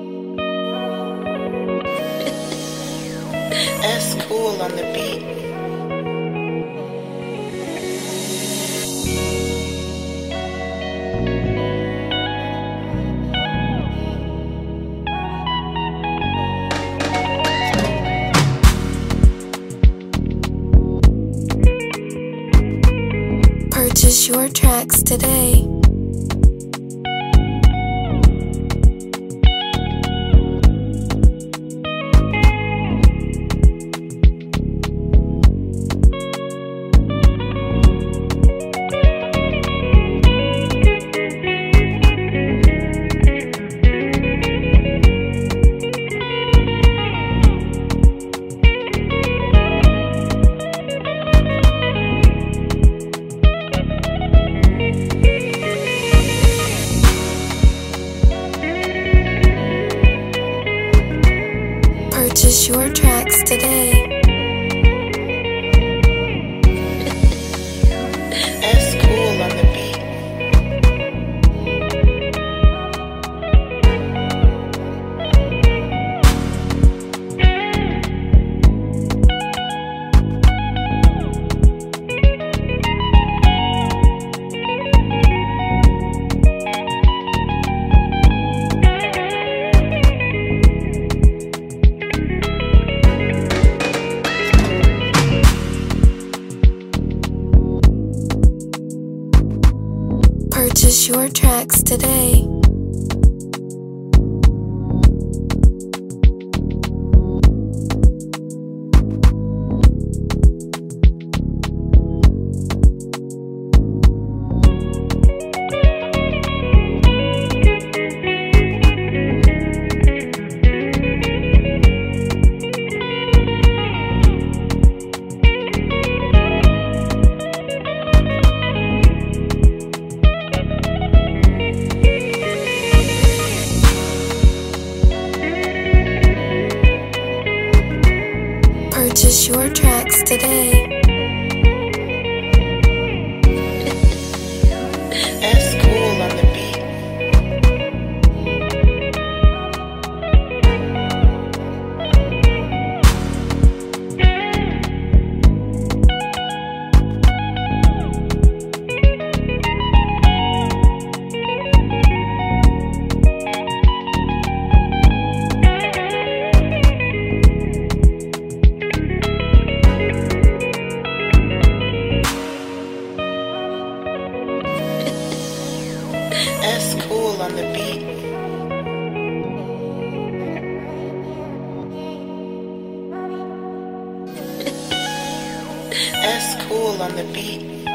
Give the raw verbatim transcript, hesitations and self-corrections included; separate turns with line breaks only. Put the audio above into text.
S Cool on the beat.
Purchase your tracks today. Purchase your tracks today.
S Cool on the beat.
Purchase your tracks today. Purchase your tracks today.
S Cool on the beat. S Cool on the beat. S Cool on the beat.